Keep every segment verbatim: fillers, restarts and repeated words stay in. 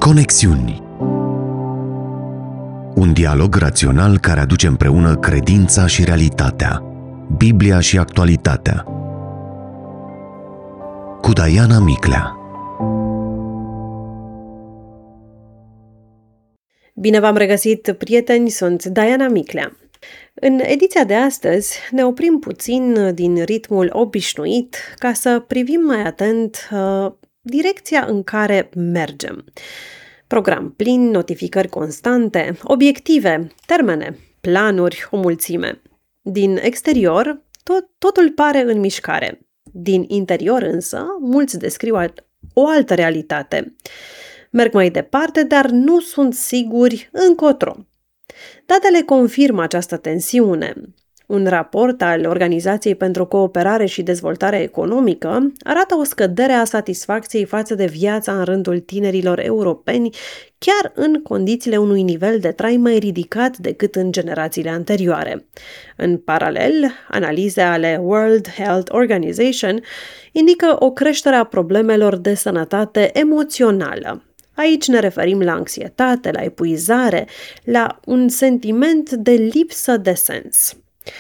Conexiuni. Un dialog rațional care aduce împreună credința și realitatea, Biblia și actualitatea. Cu Diana Miclea. Bine v-am regăsit, prieteni, sunt Diana Miclea. În ediția de astăzi ne oprim puțin din ritmul obișnuit ca să privim mai atent uh, direcția în care mergem. Program plin, notificări constante, obiective, termene, planuri, o mulțime. Din exterior, tot, totul pare în mișcare. Din interior însă, mulți descriu o altă realitate. Merg mai departe, dar nu sunt siguri încotro. Datele confirmă această tensiune. Un raport al Organizației pentru Cooperare și Dezvoltare Economică arată o scădere a satisfacției față de viața în rândul tinerilor europeni, chiar în condițiile unui nivel de trai mai ridicat decât în generațiile anterioare. În paralel, analize ale World Health Organization indică o creștere a problemelor de sănătate emoțională. Aici ne referim la anxietate, la epuizare, la un sentiment de lipsă de sens.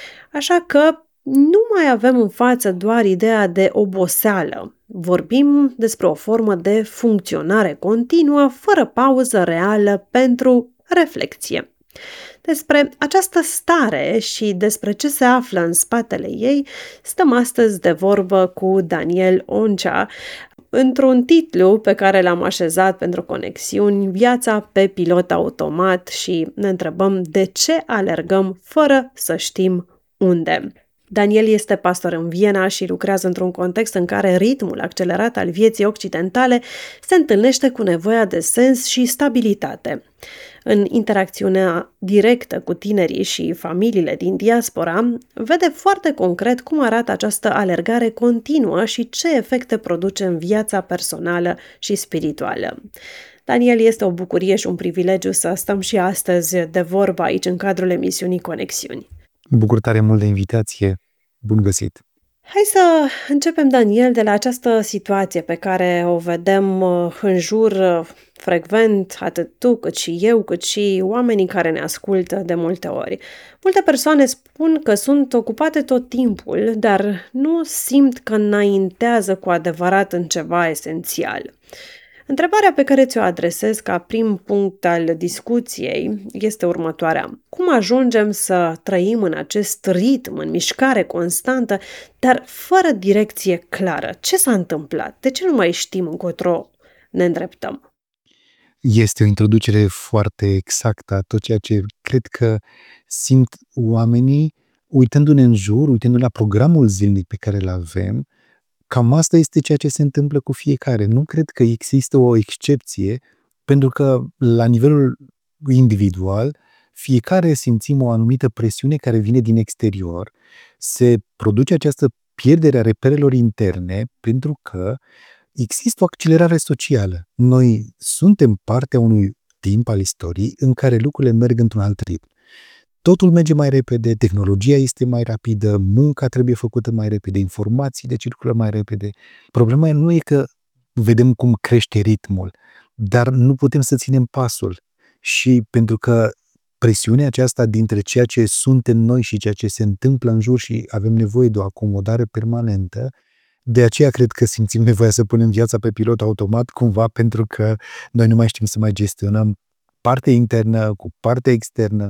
Așa că nu mai avem în față doar ideea de oboseală. Vorbim despre o formă de funcționare continuă, fără pauză reală pentru reflexie. Despre această stare și despre ce se află în spatele ei stăm astăzi de vorbă cu Daniel Oncea, într-un titlu pe care l-am așezat pentru Conexiuni, Viața pe pilot automat, și ne întrebăm de ce alergăm fără să știm unde. Daniel este pastor în Viena și lucrează într-un context în care ritmul accelerat al vieții occidentale se întâlnește cu nevoia de sens și stabilitate. În interacțiunea directă cu tinerii și familiile din diaspora, vede foarte concret cum arată această alergare continuă și ce efecte produce în viața personală și spirituală. Daniel, este o bucurie și un privilegiu să stăm și astăzi de vorbă aici în cadrul emisiunii Conexiuni. Bucur tare mult de invitație. Bun găsit! Hai să începem, Daniel, de la această situație pe care o vedem în jur frecvent, atât tu, cât și eu, cât și oamenii care ne ascultă de multe ori. Multe persoane spun că sunt ocupate tot timpul, dar nu simt că înaintează cu adevărat în ceva esențial. Întrebarea pe care ți-o adresez ca prim punct al discuției este următoarea. Cum ajungem să trăim în acest ritm, în mișcare constantă, dar fără direcție clară? Ce s-a întâmplat? De ce nu mai știm încotro ne îndreptăm? Este o introducere foarte exactă a tot ceea ce cred că simt oamenii uitându-ne în jur, uitându-ne la programul zilnic pe care îl avem. Cam asta este ceea ce se întâmplă cu fiecare. Nu cred că există o excepție, pentru că la nivelul individual, fiecare simțim o anumită presiune care vine din exterior, se produce această pierdere a reperelor interne, pentru că există o accelerare socială. Noi suntem partea unui timp al istoriei în care lucrurile merg într-un alt ritm. Totul merge mai repede, tehnologia este mai rapidă, munca trebuie făcută mai repede, informațiile circulă mai repede. Problema nu e că vedem cum crește ritmul, dar nu putem să ținem pasul. Și pentru că presiunea aceasta dintre ceea ce suntem noi și ceea ce se întâmplă în jur și avem nevoie de o acomodare permanentă, de aceea cred că simțim nevoia să punem viața pe pilot automat cumva, pentru că noi nu mai știm să mai gestionăm partea internă cu partea externă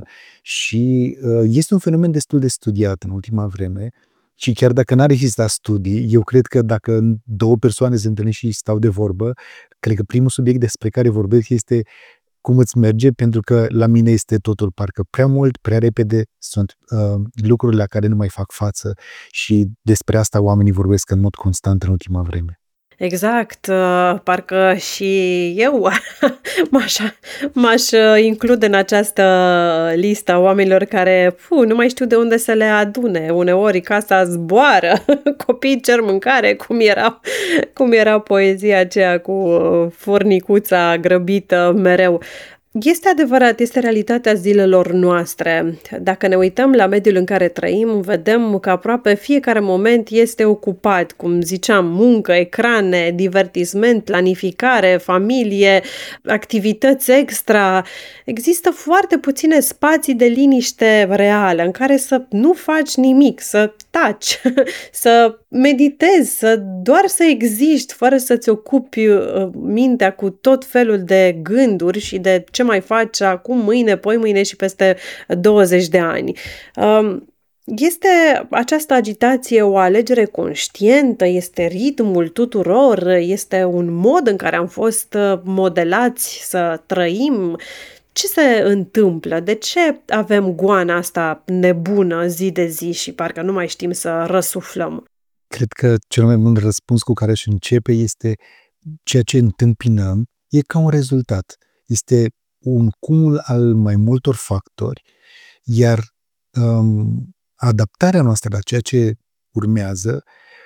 și uh, este un fenomen destul de studiat în ultima vreme și chiar dacă n-ar exista studii, eu cred că dacă două persoane se întâlnesc și stau de vorbă, cred că primul subiect despre care vorbesc este cum îți merge, pentru că la mine este totul parcă prea mult, prea repede, sunt uh, lucruri la care nu mai fac față și despre asta oamenii vorbesc în mod constant în ultima vreme. Exact, parcă și eu m-aș, m-aș include în această listă a oamenilor care puh, nu mai știu de unde să le adune. Uneori casa zboară, copiii cer mâncare, cum era, cum era poezia aceea cu furnicuța grăbită mereu. Este adevărat, este realitatea zilelor noastre. Dacă ne uităm la mediul în care trăim, vedem că aproape fiecare moment este ocupat, cum ziceam, muncă, ecrane, divertisment, planificare, familie, activități extra. Există foarte puține spații de liniște reală în care să nu faci nimic, să taci, să meditezi, să doar să existi fără să-ți ocupi uh, mintea cu tot felul de gânduri și de ce mai faci acum, mâine, poimâine și peste douăzeci de ani. Um, Este această agitație o alegere conștientă? Este ritmul tuturor? Este un mod în care am fost uh, modelați să trăim? Ce se întâmplă? De ce avem goana asta nebună zi de zi și parcă nu mai știm să răsuflăm? Cred că cel mai bun răspuns cu care își începe este ceea ce întâmpinăm e ca un rezultat. Este un cumul al mai multor factori, iar um, adaptarea noastră la ceea ce urmează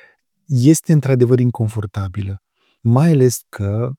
este într-adevăr inconfortabilă. Mai ales că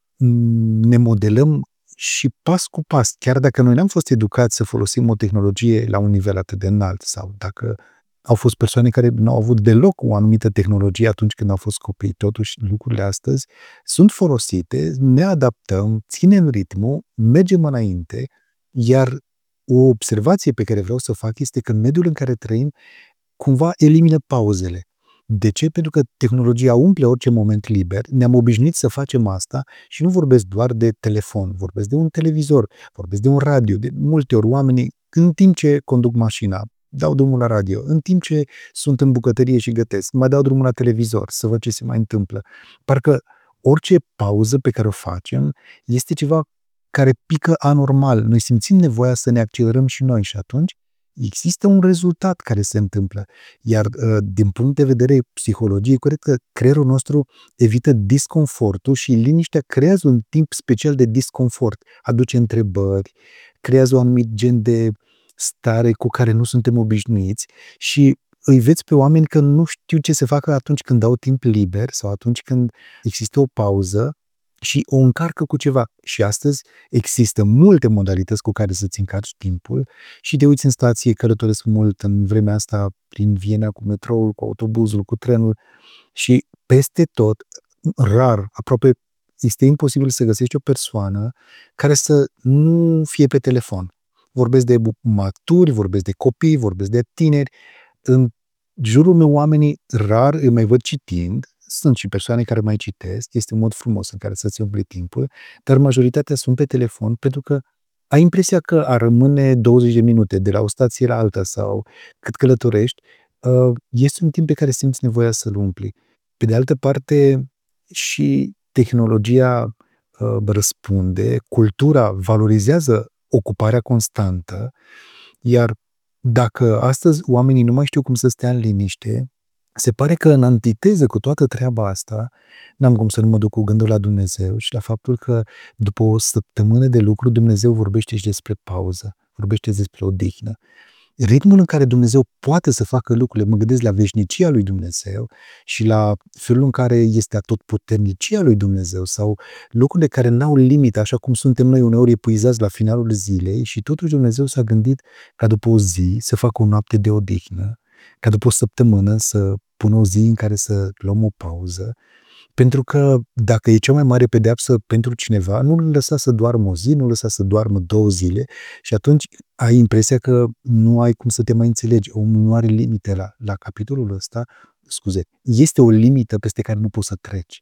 ne modelăm și pas cu pas, chiar dacă noi n-am fost educați să folosim o tehnologie la un nivel atât de înalt sau dacă au fost persoane care nu au avut deloc o anumită tehnologie atunci când au fost copii. Totuși, lucrurile astăzi sunt folosite, ne adaptăm, ținem ritmul, mergem înainte, iar o observație pe care vreau să o fac este că mediul în care trăim cumva elimină pauzele. De ce? Pentru că tehnologia umple orice moment liber, ne-am obișnuit să facem asta și nu vorbesc doar de telefon, vorbesc de un televizor, vorbesc de un radio. De multe ori oamenii, în timp ce conduc mașina, dau drumul la radio, în timp ce sunt în bucătărie și gătesc, mai dau drumul la televizor să văd ce se mai întâmplă. Parcă orice pauză pe care o facem este ceva care pică anormal. Noi simțim nevoia să ne accelerăm și noi și atunci există un rezultat care se întâmplă. Iar din punct de vedere psihologiei, cred că creierul nostru evită disconfortul și liniștea creează un timp special de disconfort. Aduce întrebări, creează un anumit gen de stare cu care nu suntem obișnuiți și îi vezi pe oameni că nu știu ce să facă atunci când au timp liber sau atunci când există o pauză și o încarcă cu ceva. Și astăzi există multe modalități cu care să-ți încarci timpul și te uiți în stație, călătoresc mult în vremea asta prin Viena cu metroul, cu autobuzul, cu trenul și peste tot, rar, aproape este imposibil să găsești o persoană care să nu fie pe telefon. Vorbesc de maturi, vorbesc de copii, vorbesc de tineri. În jurul meu oamenii rar îi mai văd citind, sunt și persoane care mai citesc, este un mod frumos în care să-ți umpli timpul, dar majoritatea sunt pe telefon pentru că ai impresia că a rămâne douăzeci de minute de la o stație la alta sau cât călătorești, este un timp pe care simți nevoia să-l umpli. Pe de altă parte, și tehnologia răspunde, cultura valorizează ocuparea constantă, iar dacă astăzi oamenii nu mai știu cum să stea în liniște, se pare că în antiteză cu toată treaba asta, n-am cum să nu mă duc cu gândul la Dumnezeu și la faptul că după o săptămână de lucru Dumnezeu vorbește și despre pauză, vorbește despre odihnă. Ritmul în care Dumnezeu poate să facă lucrurile, mă gândesc la veșnicia lui Dumnezeu și la felul în care este atotputernicia lui Dumnezeu sau lucrurile care n-au limită, așa cum suntem noi uneori epuizați la finalul zilei și totuși Dumnezeu s-a gândit ca după o zi să facă o noapte de odihnă, ca după o săptămână să pună o zi în care să luăm o pauză, pentru că dacă e cea mai mare pedeapsă pentru cineva, nu îl lăsa să doarmă o zi, nu îl lăsa să doarmă două zile și atunci ai impresia că nu ai cum să te mai înțelegi. Omul nu are limite la, la capitolul ăsta. Scuze, este o limită peste care nu poți să treci.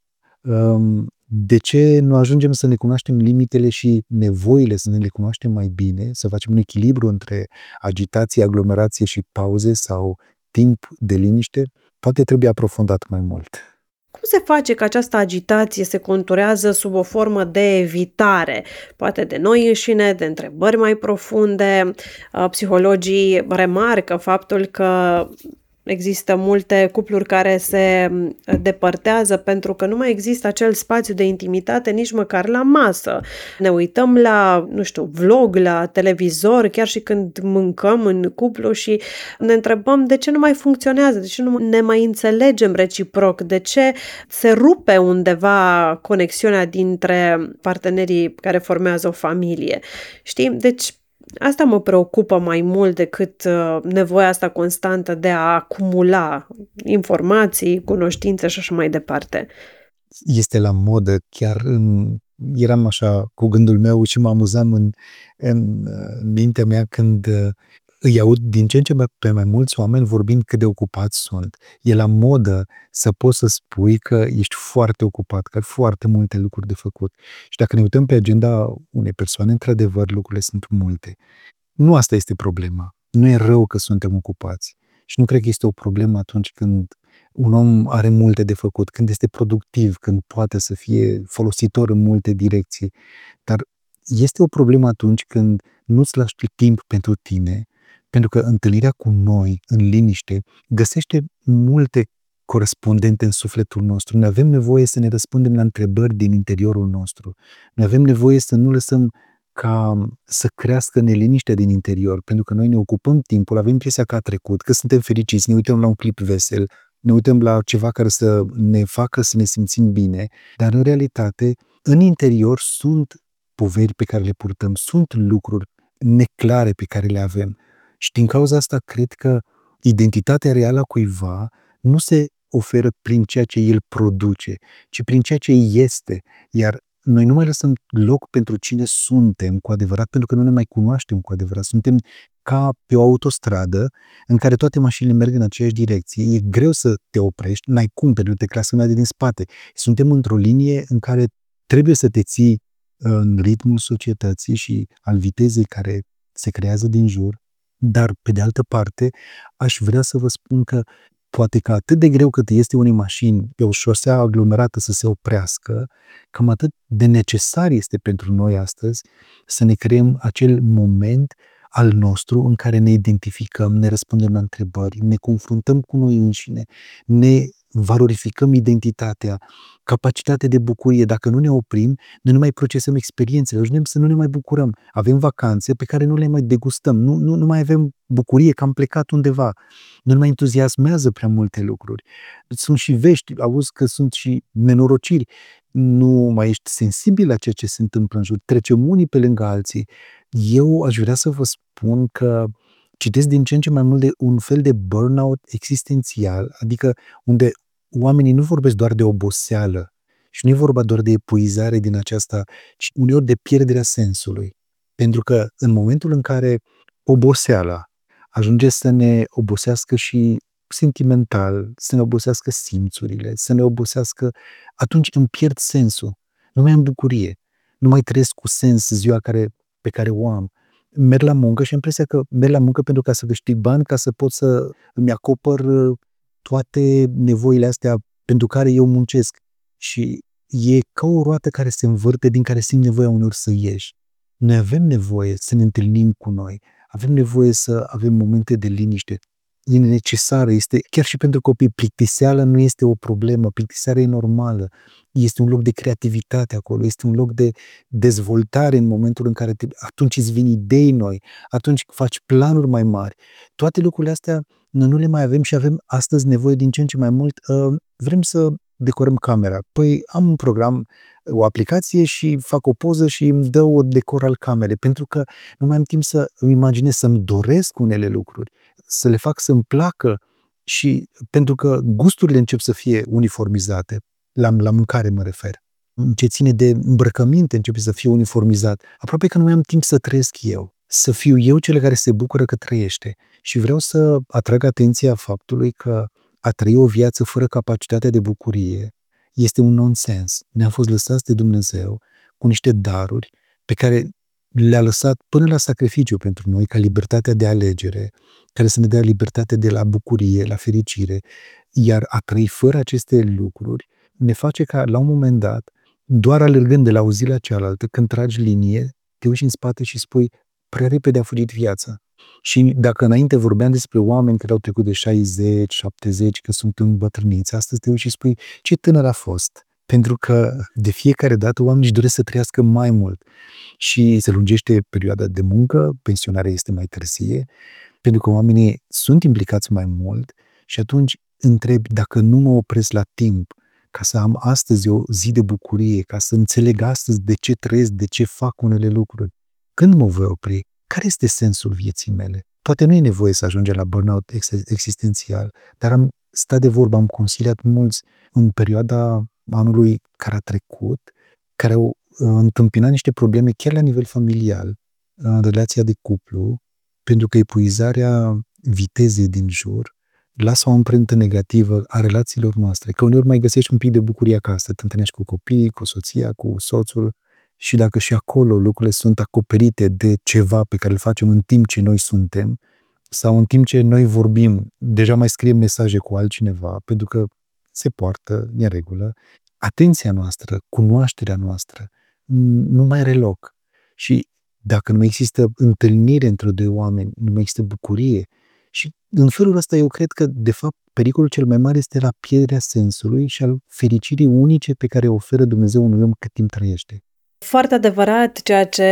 De ce nu ajungem să ne cunoaștem limitele și nevoile, să ne le cunoaștem mai bine, să facem un echilibru între agitație, aglomerație și pauze sau timp de liniște? Poate trebuie aprofundat mai mult. Cum se face că această agitație se conturează sub o formă de evitare, poate de noi înșine, de întrebări mai profunde? Psihologii remarcă faptul că Există multe cupluri care se depărtează pentru că nu mai există acel spațiu de intimitate nici măcar la masă. Ne uităm la, nu știu, vlog, la televizor, chiar și când mâncăm în cuplu și ne întrebăm de ce nu mai funcționează, de ce nu ne mai înțelegem reciproc, de ce se rupe undeva conexiunea dintre partenerii care formează o familie. Știi? Deci asta mă preocupă mai mult decât uh, nevoia asta constantă de a acumula informații, cunoștințe și așa mai departe. Este la modă, chiar în, eram așa cu gândul meu și mă amuzam în, în, în mintea mea când uh, îi aud din ce în ce mai, pe mai mulți oameni vorbind cât de ocupați sunt. E la modă să poți să spui că ești foarte ocupat, că ai foarte multe lucruri de făcut. Și dacă ne uităm pe agenda unei persoane, într-adevăr, lucrurile sunt multe. Nu asta este problema. Nu e rău că suntem ocupați. Și nu cred că este o problemă atunci când un om are multe de făcut, când este productiv, când poate să fie folositor în multe direcții. Dar este o problemă atunci când nu-ți lași timp pentru tine, pentru că întâlnirea cu noi, în liniște, găsește multe corespondente în sufletul nostru. Noi avem nevoie să ne răspundem la întrebări din interiorul nostru. Noi avem nevoie să nu lăsăm ca să crească neliniștea din interior, pentru că noi ne ocupăm timpul, avem impresia că a trecut, că suntem fericiți, ne uităm la un clip vesel, ne uităm la ceva care să ne facă să ne simțim bine, dar în realitate, în interior sunt poveri pe care le purtăm, sunt lucruri neclare pe care le avem. Și din cauza asta cred că identitatea reală a cuiva nu se oferă prin ceea ce el produce, ci prin ceea ce este. Iar noi nu mai lăsăm loc pentru cine suntem cu adevărat, pentru că nu ne mai cunoaștem cu adevărat. Suntem ca pe o autostradă în care toate mașinile merg în aceeași direcție. E greu să te oprești, n-ai cum, pentru că te clasă din spate. Suntem într-o linie în care trebuie să te ții în ritmul societății și al vitezei care se creează din jur. Dar, pe de altă parte, aș vrea să vă spun că poate că atât de greu cât este unei mașini pe o șosea aglomerată să se oprească, cam atât de necesar este pentru noi astăzi să ne creăm acel moment al nostru în care ne identificăm, ne răspundem la întrebări, ne confruntăm cu noi înșine, ne valorificăm identitatea, capacitatea de bucurie. Dacă nu ne oprim, noi nu mai procesăm experiențele, ajungem să nu ne mai bucurăm. Avem vacanțe pe care nu le mai degustăm, nu, nu, nu mai avem bucurie că am plecat undeva, nu ne mai entuziasmează prea multe lucruri. Sunt și vești, auzi că sunt și nenorociri, nu mai ești sensibil la ceea ce se întâmplă în jur, trecem unii pe lângă alții. Eu aș vrea să vă spun că citesc din ce în ce mai mult de un fel de burnout existențial, adică unde oamenii nu vorbesc doar de oboseală și nu e vorba doar de epuizare din aceasta, ci uneori de pierderea sensului. Pentru că în momentul în care oboseala ajunge să ne obosească și sentimental, să ne obosească simțurile, să ne obosească, atunci îmi pierd sensul. Nu mai am bucurie. Nu mai trăiesc cu sens ziua care, pe care o am. Merg la muncă și am impresia că merg la muncă pentru ca să câștig bani, ca să pot să îmi acopăr toate nevoile astea pentru care eu muncesc. Și e ca o roată care se învârte, din care simt nevoia uneori să ieși. Noi avem nevoie să ne întâlnim cu noi. Avem nevoie să avem momente de liniște. E necesară, este chiar și pentru copii. Plictiseala nu este o problemă, plictiseala e normală. Este un loc de creativitate acolo, este un loc de dezvoltare în momentul în care te, atunci îți vin idei noi, atunci faci planuri mai mari. Toate lucrurile astea noi nu le mai avem și avem astăzi nevoie din ce în ce mai mult. Vrem să decorăm camera. Păi am un program, o aplicație și fac o poză și îmi dă o decor al camerei, pentru că nu mai am timp să îmi imaginez, să-mi doresc unele lucruri, să le fac să-mi placă și pentru că gusturile încep să fie uniformizate. La, la mâncare mă refer. Ce ține de îmbrăcăminte începe să fie uniformizat. Aproape că nu mai am timp să trăiesc eu. Să fiu eu cel care se bucură că trăiește. Și vreau să atrag atenția faptului că a trăi o viață fără capacitatea de bucurie este un nonsens. Ne-am fost lăsați de Dumnezeu cu niște daruri pe care le-a lăsat până la sacrificiu pentru noi, ca libertatea de alegere, care să ne dea libertatea de la bucurie, la fericire. Iar a trăi fără aceste lucruri ne face ca, la un moment dat, doar alergând de la o zi la cealaltă, când tragi linie, te uiți în spate și spui, prea repede a fugit viața. Și dacă înainte vorbeam despre oameni care au trecut de șaizeci, șaptezeci, că sunt îmbătrâniți, astăzi te uiți și spui ce tânăr a fost. Pentru că de fiecare dată oamenii își doresc să trăiască mai mult și se lungește perioada de muncă, pensionarea este mai târzie, pentru că oamenii sunt implicați mai mult și atunci întrebi dacă nu mă opresc la timp ca să am astăzi o zi de bucurie, ca să înțeleg astăzi de ce trăiesc, de ce fac unele lucruri. Când mă voi opri? Care este sensul vieții mele? Poate nu e nevoie să ajungem la burnout existențial, dar am stat de vorbă, am consiliat mulți în perioada anului care a trecut, care au întâmpinat niște probleme chiar la nivel familial, în relația de cuplu, pentru că epuizarea vitezei din jur lasă o amprentă negativă a relațiilor noastre, că uneori mai găsești un pic de bucurie acasă, te întâlnești cu copiii, cu soția, cu soțul, și dacă și acolo lucrurile sunt acoperite de ceva pe care îl facem în timp ce noi suntem, sau în timp ce noi vorbim, deja mai scriem mesaje cu altcineva, pentru că se poartă, e în regulă, atenția noastră, cunoașterea noastră, nu mai are loc. Și dacă nu există întâlnire între doi oameni, nu mai există bucurie. Și în felul ăsta eu cred că, de fapt, pericolul cel mai mare este la pierderea sensului și al fericirii unice pe care o oferă Dumnezeu unui om cât timp trăiește. Foarte adevărat ceea ce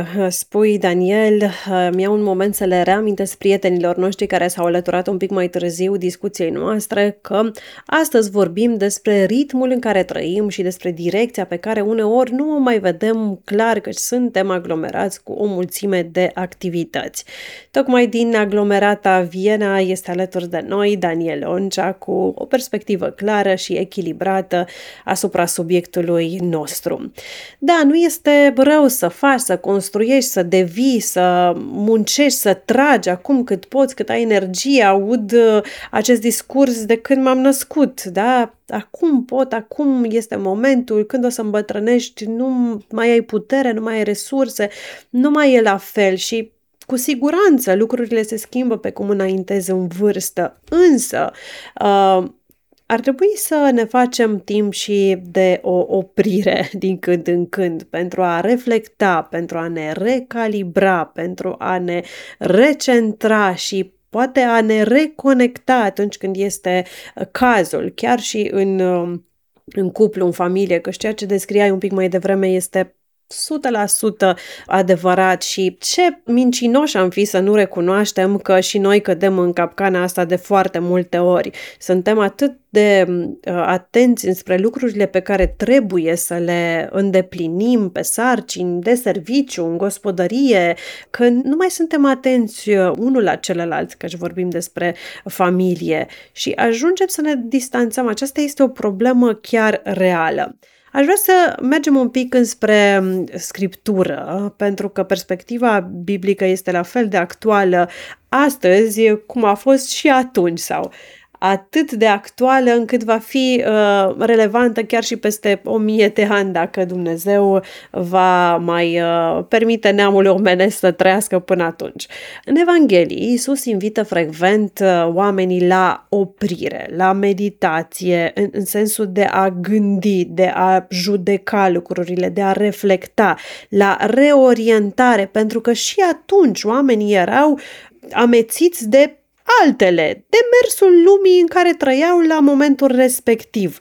spui, Daniel. Mi-au un moment să le reamintesc prietenilor noștri care s-au alăturat un pic mai târziu discuției noastre că astăzi vorbim despre ritmul în care trăim și despre direcția pe care uneori nu o mai vedem clar, că suntem aglomerați cu o mulțime de activități. Tocmai din aglomerata Viena este alături de noi Daniel Oncea cu o perspectivă clară și echilibrată asupra subiectului nostru. Da, nu este rău să faci, să construiești, să devii, să muncești, să tragi acum cât poți, cât ai energie. Aud acest discurs de când m-am născut, da? Acum pot, acum este momentul, când o să îmbătrânești, nu mai ai putere, nu mai ai resurse, nu mai e la fel și cu siguranță lucrurile se schimbă pe cum înaintezi în vârstă. Însă, uh, ar trebui să ne facem timp și de o oprire din când în când pentru a reflecta, pentru a ne recalibra, pentru a ne recentra și poate a ne reconecta atunci când este cazul, chiar și în, în cuplu, în familie, că ceea ce descriai un pic mai devreme este o sută la sută adevărat și ce mincinoși am fi să nu recunoaștem că și noi cădem în capcana asta de foarte multe ori. Suntem atât de uh, atenți înspre lucrurile pe care trebuie să le îndeplinim pe sarcini, de serviciu, în gospodărie, că nu mai suntem atenți unul la celălalt, că vorbim despre familie și ajungem să ne distanțăm. Aceasta este o problemă chiar reală. Aș vrea să mergem un pic înspre Scriptură, pentru că perspectiva biblică este la fel de actuală astăzi cum a fost și atunci sau atât de actuală încât va fi uh, relevantă chiar și peste o mie de ani dacă Dumnezeu va mai uh, permite neamului omenesc să trăiască până atunci. În Evanghelii, Iisus invită frecvent uh, oamenii la oprire, la meditație, în, în sensul de a gândi, de a judeca lucrurile, de a reflecta, la reorientare, pentru că și atunci oamenii erau amețiți de altele, de mersul lumii în care trăiau la momentul respectiv.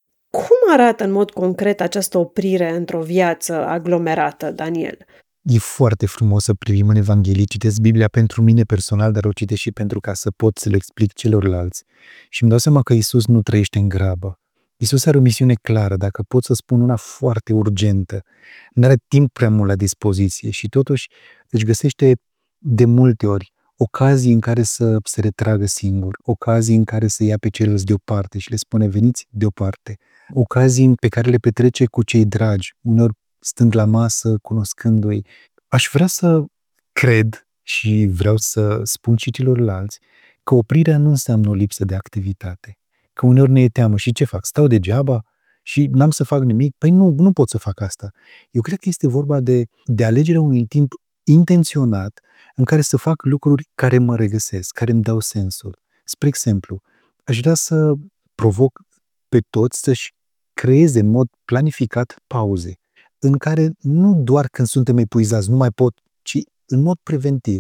Cum arată în mod concret această oprire într-o viață aglomerată, Daniel? E foarte frumos să privim în Evanghelie, citesc Biblia pentru mine personal, dar o citesc și pentru ca să pot să le explic celorlalți. Și îmi dau seama că Iisus nu trăiește în grabă. Iisus are o misiune clară, dacă pot să spun una foarte urgentă. Nu are timp prea mult la dispoziție și totuși își găsește de multe ori ocazii în care să se retragă singur, ocazii în care să ia pe ceilalți deoparte și le spune veniți deoparte, ocazii pe care le petrece cu cei dragi, uneori stând la masă, cunoscându-i. Aș vrea să cred și vreau să spun și celorlalți că oprirea nu înseamnă o lipsă de activitate, că uneori ne e teamă și ce fac? Stau degeaba și n-am să fac nimic? Păi nu, nu pot să fac asta. Eu cred că este vorba de, de alegerea unui timp intenționat în care să fac lucruri care mă regăsesc, care îmi dau sensul. Spre exemplu, aș vrea să provoc pe toți să-și creeze în mod planificat pauze, în care nu doar când suntem epuizați, nu mai pot, ci în mod preventiv,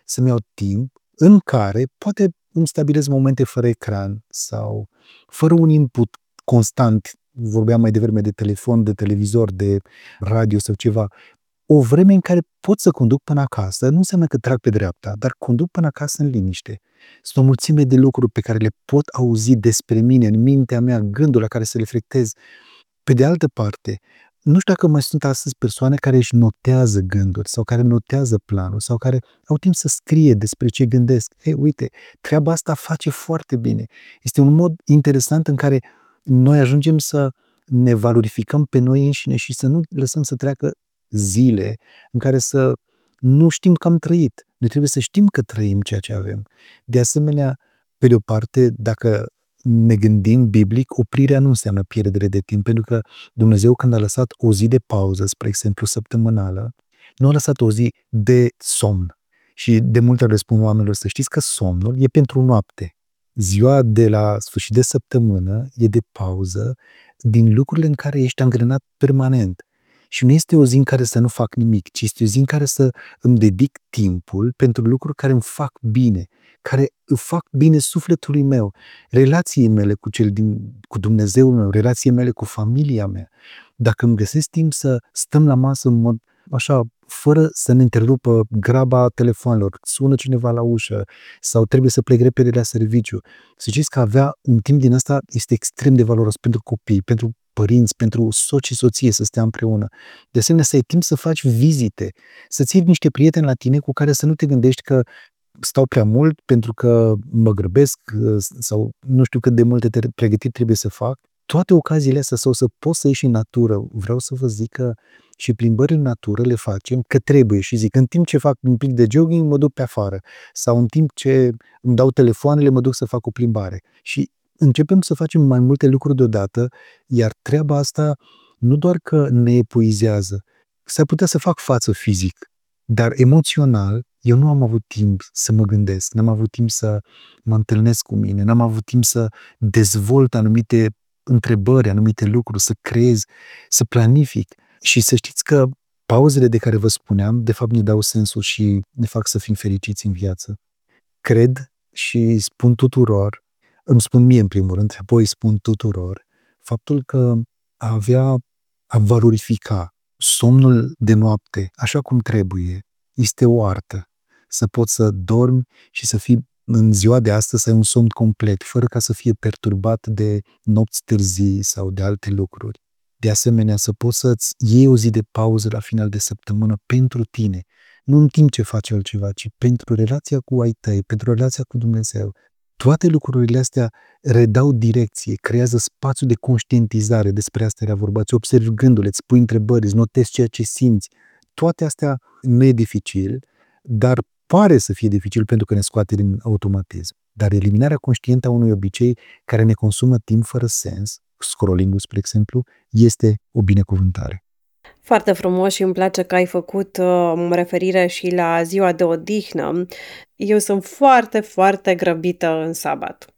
să-mi iau timp în care poate îmi stabilesc momente fără ecran sau fără un input constant. Vorbeam mai devreme de telefon, de televizor, de radio sau ceva. O vreme în care pot să conduc până acasă, nu înseamnă că trag pe dreapta, dar conduc până acasă în liniște. Sunt o mulțime de lucruri pe care le pot auzi despre mine, în mintea mea, gândul la care să reflectez. Pe de altă parte, nu știu dacă mai sunt astăzi persoane care își notează gânduri sau care notează planuri sau care au timp să scrie despre ce gândesc. Ei, uite, treaba asta face foarte bine. Este un mod interesant în care noi ajungem să ne valorificăm pe noi înșine și să nu lăsăm să treacă zile în care să nu știm că am trăit. Noi trebuie să știm că trăim ceea ce avem. De asemenea, pe de o parte, dacă ne gândim biblic, oprirea nu înseamnă pierdere de timp, pentru că Dumnezeu, când a lăsat o zi de pauză, spre exemplu săptămânală, nu a lăsat o zi de somn. Și de multe ori le spun oamenilor să știți că somnul e pentru noapte. Ziua de la sfârșit de săptămână e de pauză din lucrurile în care ești angrenat permanent. Și nu este o zi în care să nu fac nimic, ci este o zi în care să îmi dedic timpul pentru lucruri care îmi fac bine, care îmi fac bine sufletului meu, relației mele cu cel din, cu Dumnezeul meu, relației mele cu familia mea. Dacă îmi găsesc timp să stăm la masă în mod așa, fără să ne întrerupă graba telefonelor, sună cineva la ușă sau trebuie să plec repede la serviciu, să știți că avea un timp din ăsta este extrem de valoros pentru copii, pentru părinți, pentru soț și soție să stea împreună. De asemenea, să ai timp să faci vizite, să-ți iei niște prieteni la tine cu care să nu te gândești că stau prea mult pentru că mă grăbesc sau nu știu cât de multe pregătiri trebuie să fac. Toate ocaziile astea sau să poți să ieși în natură. Vreau să vă zic că și plimbări în natură le facem că trebuie și zic, în timp ce fac un pic de jogging, mă duc pe afară. Sau în timp ce îmi dau telefoanele, mă duc să fac o plimbare. Și începem să facem mai multe lucruri deodată, iar treaba asta nu doar că ne epuizează, s-ar putea să fac față fizic, dar emoțional eu nu am avut timp să mă gândesc, n-am avut timp să mă întâlnesc cu mine, n-am avut timp să dezvolt anumite întrebări, anumite lucruri, să creez, să planific. Și să știți că pauzele de care vă spuneam, de fapt ne dau sensul și ne fac să fim fericiți în viață. Cred și spun tuturor, îmi spun mie în primul rând, apoi spun tuturor, faptul că a avea, a valorifica somnul de noapte așa cum trebuie, este o artă. Să poți să dormi și să fii în ziua de astăzi să ai un somn complet, fără ca să fie perturbat de nopți târzii sau de alte lucruri. De asemenea, să poți să-ți iei o zi de pauză la final de săptămână pentru tine, nu în timp ce faci altceva, ci pentru relația cu ai tăi, pentru relația cu Dumnezeu. Toate lucrurile astea redau direcție, creează spațiu de conștientizare, despre asta era vorba, îți observi gândurile, îți pui întrebări, îți notezi ceea ce simți. Toate astea nu e dificil, dar pare să fie dificil pentru că ne scoate din automatism. Dar eliminarea conștientă a unui obicei care ne consumă timp fără sens, scrolling-ul, spre exemplu, este o binecuvântare. Foarte frumos și îmi place că ai făcut uh, referire și la ziua de odihnă. Eu sunt foarte, foarte grăbită în sabat.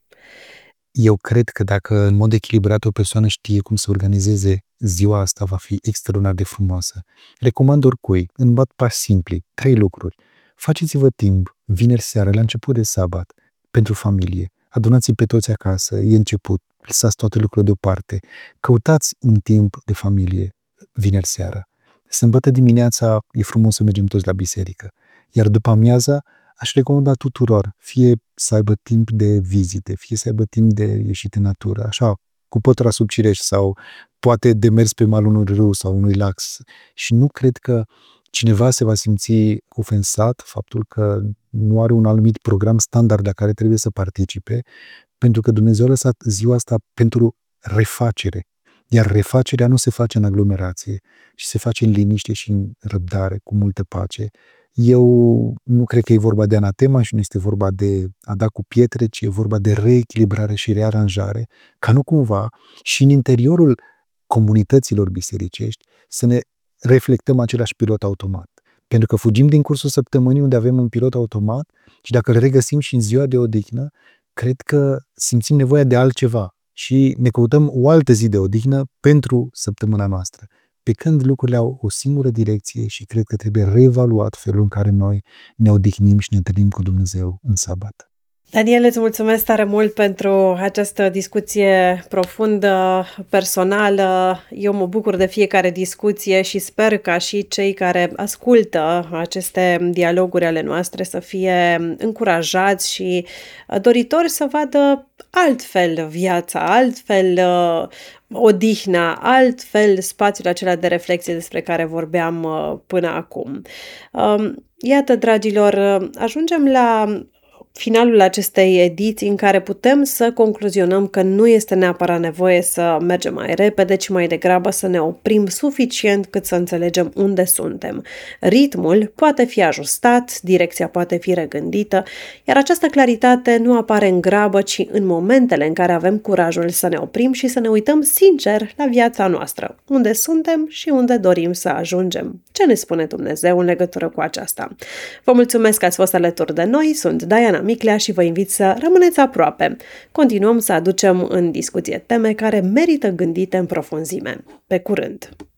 Eu cred că dacă în mod echilibrat o persoană știe cum să organizeze ziua asta, va fi extraordinar de frumoasă. Recomand oricui, în mod pași simpli, trei lucruri. Faceți-vă timp, vineri seara, la început de sabat, pentru familie. Adunați-i pe toți acasă, e început, lăsați toate lucrurile deoparte. Căutați un timp de familie, vineri seara. Sâmbătă dimineața e frumos să mergem toți la biserică. Iar după amiaza, aș recomanda tuturor, fie să aibă timp de vizite, fie să aibă timp de ieșit în natură, așa, cu pătura sub cireș sau poate de mers pe malul unui râu sau unui lac. Și nu cred că cineva se va simți ofensat faptul că nu are un anumit program standard la care trebuie să participe, pentru că Dumnezeu a lăsat ziua asta pentru refacere. Iar refacerea nu se face în aglomerație, ci se face în liniște și în răbdare, cu multă pace. Eu nu cred că e vorba de anatema și nu este vorba de a da cu pietre, ci e vorba de reechilibrare și rearanjare, ca nu cumva și în interiorul comunităților bisericești să ne reflectăm același pilot automat. Pentru că fugim din cursul săptămânii unde avem un pilot automat și dacă îl regăsim și în ziua de odihnă, cred că simțim nevoia de altceva și ne căutăm o altă zi de odihnă pentru săptămâna noastră. pe când lucrurile au o singură direcție și cred că trebuie reevaluat felul în care noi ne odihnim și ne întâlnim cu Dumnezeu în sabat. Daniel, îți mulțumesc tare mult pentru această discuție profundă, personală. Eu mă bucur de fiecare discuție și sper ca și cei care ascultă aceste dialoguri ale noastre să fie încurajați și doritori să vadă altfel viața, altfel odihna, altfel spațiul acela de reflexie despre care vorbeam până acum. Iată, dragilor, ajungem la finalul acestei ediții în care putem să concluzionăm că nu este neapărat nevoie să mergem mai repede, ci mai degrabă să ne oprim suficient cât să înțelegem unde suntem. Ritmul poate fi ajustat, direcția poate fi regândită, iar această claritate nu apare în grabă, ci în momentele în care avem curajul să ne oprim și să ne uităm sincer la viața noastră, unde suntem și unde dorim să ajungem. Ce ne spune Dumnezeu în legătură cu aceasta? Vă mulțumesc că ați fost alături de noi, sunt Diana Miclea și vă invit să rămâneți aproape. Continuăm să aducem în discuție teme care merită gândite în profunzime. Pe curând!